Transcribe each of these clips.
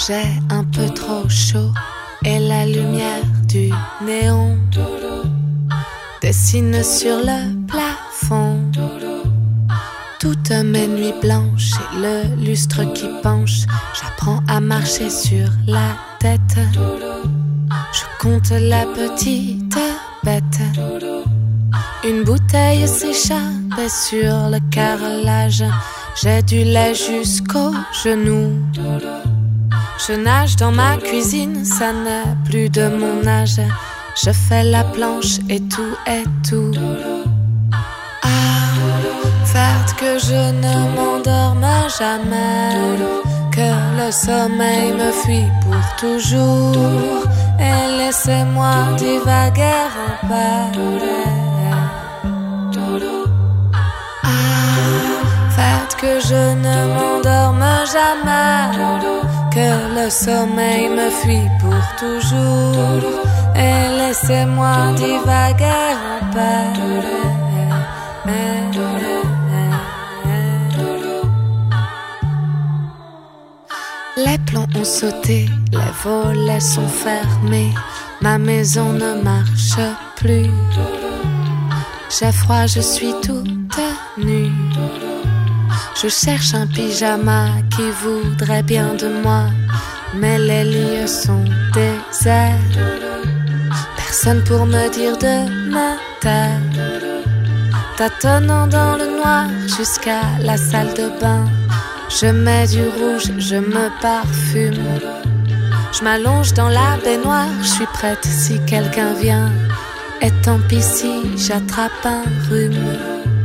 J'ai un peu trop chaud et la lumière du néon dessine sur le plafond toutes mes nuits blanches et le lustre qui penche. J'apprends à marcher sur la tête. Je compte la petite bête. Une bouteille s'échappe sur le carrelage. J'ai du lait jusqu'aux genoux. Je nage dans ma cuisine, ça n'est plus de mon âge. Je fais la planche et tout est tout. Ah, faites que je ne m'endorme jamais, que le sommeil me fuit pour toujours, et laissez-moi divaguer en paix. Ah, faites que je ne m'endorme jamais, que le sommeil me fuit pour toujours, et laissez-moi divaguer en paix. Les plombs ont sauté, les volets sont fermés, ma maison ne marche plus. J'ai froid, je suis toute nue. Je cherche un pyjama qui voudrait bien de moi, mais les lits sont déserts. Personne pour me dire de me taire. Tâtonnant dans le noir jusqu'à la salle de bain, je mets du rouge, je me parfume. Je m'allonge dans la baignoire, je suis prête si quelqu'un vient. Et tant pis si j'attrape un rhume.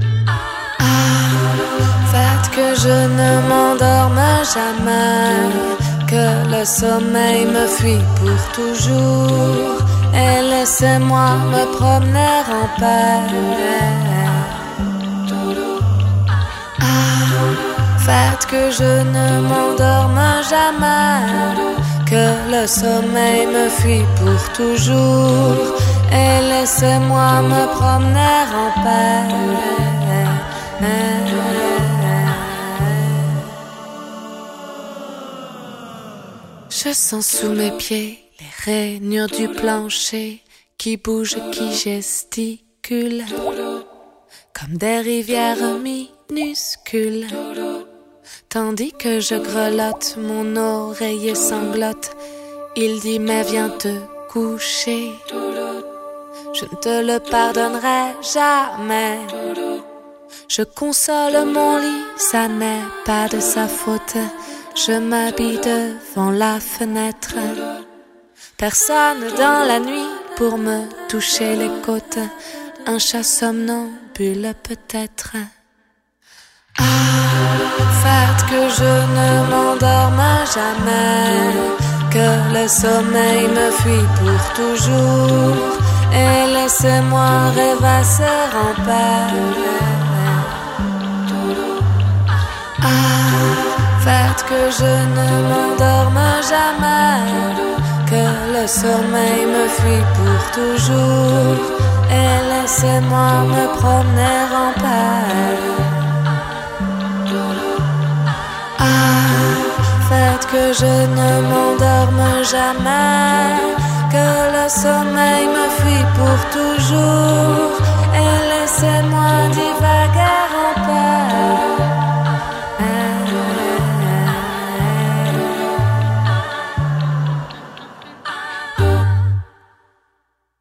Faites que je ne m'endorme jamais, que le sommeil me fuit pour toujours, et laissez-moi me promener en paix. Faites que je ne m'endorme jamais, que le sommeil me fuit pour toujours, et laissez-moi me promener en paix. Je sens sous mes pieds les rainures du plancher qui bougent, qui gesticulent comme des rivières minuscules. Tandis que je grelotte, mon oreiller sanglote. Il dit mais viens te coucher. Je ne te le pardonnerai jamais. Je console mon lit, ça n'est pas de sa faute. Je m'habille devant la fenêtre. Personne dans la nuit pour me toucher les côtes. Un chat somnambule peut-être. Faites que je ne m'endorme jamais, que le sommeil me fuit pour toujours, et laissez-moi rêvasser en paix. Faites que je ne m'endorme jamais, que le sommeil me fuit pour toujours, et laissez-moi me promener en paix. Faites que je ne m'endorme jamais, que le sommeil me fuit pour